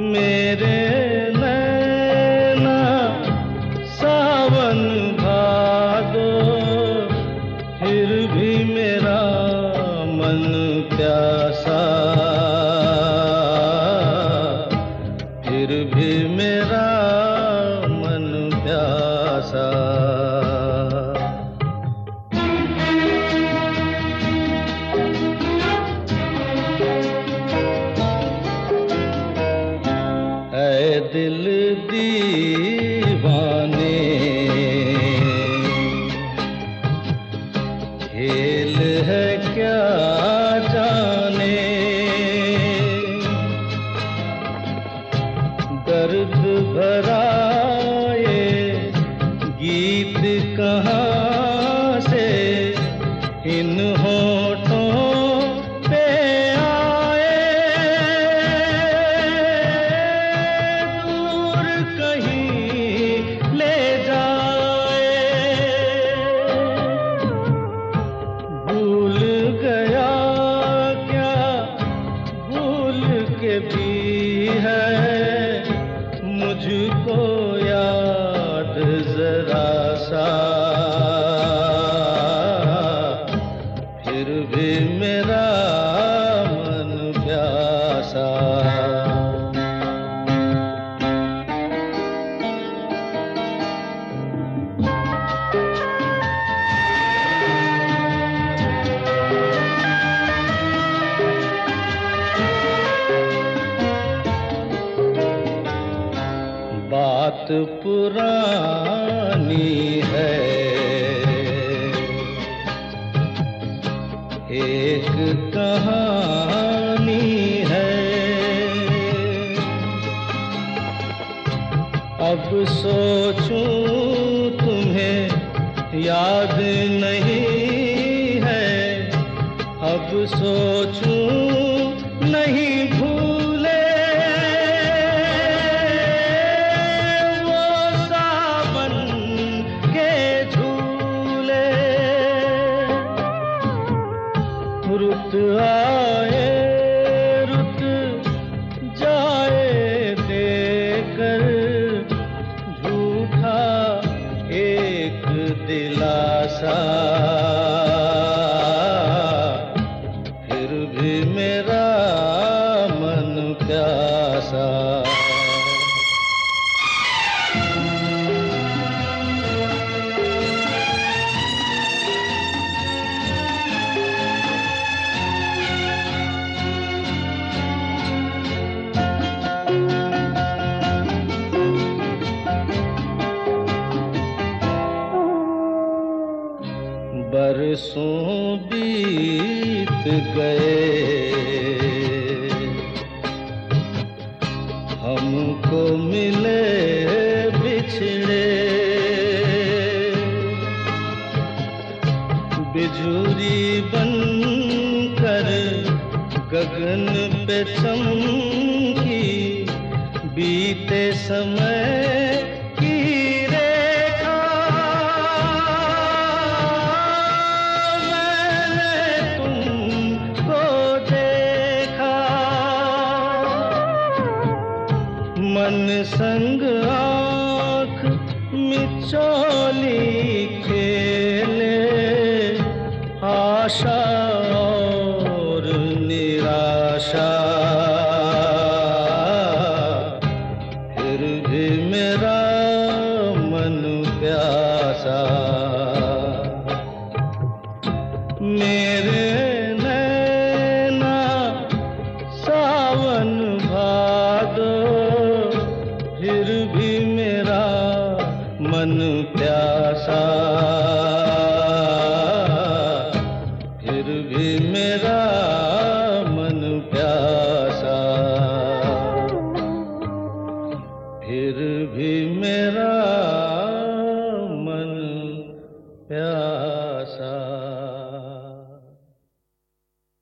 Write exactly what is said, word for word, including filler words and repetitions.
मेरे नैना सावन भादो, फिर भी मेरा मन प्यासा, फिर भी मेरा मन प्यासा। ऐ दिल दीवाने, खेल है क्या जाने, दर्द भरा ये गीत कहाँ से इन होठों पे आए। दूर कहीं ले जाए, भूल गया क्या भूल के भी है मुझको याद जरा सा, फिर भी मेरा मन प्यासा। बात पुरानी है, एक कहानी है, अब सोचूं तुम्हें याद नहीं है, अब सोचूं नहीं भूले वो सावन के झूले। रुत आए रुत जाए देकर झूठा एक दिलासा, फिर भी मेरा मन प्यासा। बरसों बीत गए, हमको मिले बिछड़े, बिजुरी बनकर गगन पे चमकी, बीते समय की रेखा मैंने तुमको देखा। मन संग आँख मिचौली खेले, आशा और निराशा, फिर भी मेरा मन प्यासा। मेरे नैना सावन भादो, फिर भी मेरा मन प्यासा।